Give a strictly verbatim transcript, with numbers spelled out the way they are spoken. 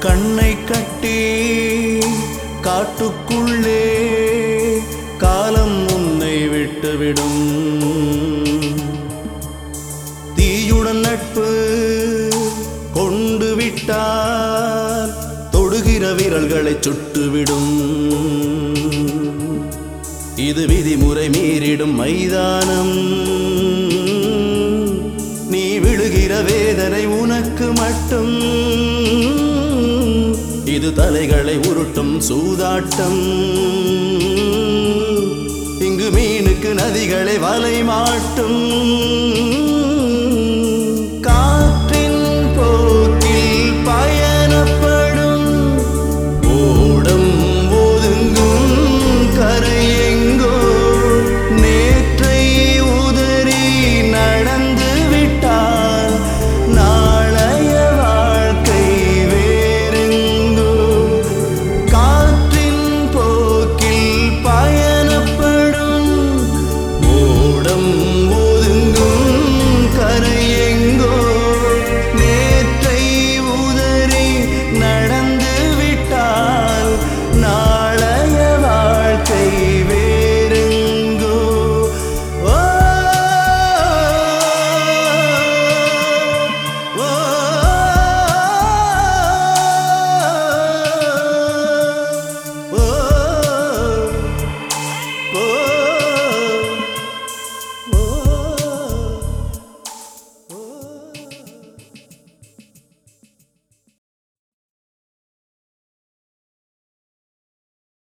கண்ணை கட்டி காட்டுக்குள்ளே காலம் உன்னை விட்டுவிடும். தீயுடன் நட்பு கொண்டு விட்டால் தொடுகிற விரல்களை சுட்டுவிடும். இது விதிமுறை மீறிடும் மைதானம். நீ விழுகிற வேதனை உனக்கு மட்டும். இது தலைகளை உருட்டும் சூதாட்டம். இங்கு மீனுக்கு நதிகளை வலை மாட்டும்.